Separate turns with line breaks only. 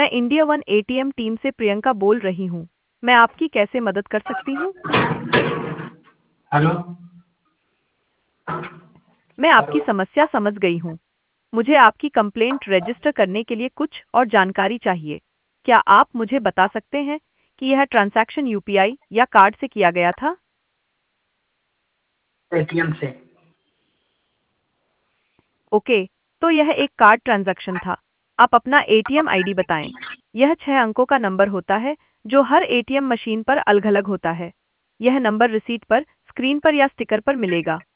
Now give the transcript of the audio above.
मैं India one ATM team से प्रियंका बोल रही हूँ। मैं आपकी कैसे मदद कर सकती हूँ?
हेलो।
मैं
हेलो।
आपकी समस्या समझ गई हूँ। मुझे आपकी कंप्लेंट रजिस्टर करने के लिए कुछ और जानकारी चाहिए। क्या आप मुझे बता सकते हैं कि यह ट्रांजैक्शन यूपीआई या कार्ड से किया गया था?
एटीएम से।
ओके, तो यह एक कार्ड ट्रांजैक्शन था। आप अपना एटीएम आईडी बताएं। यह 6 अंकों का नंबर होता है जो हर एटीएम मशीन पर अलग-अलग होता है। यह नंबर रिसीट पर, स्क्रीन पर या स्टिकर पर मिलेगा।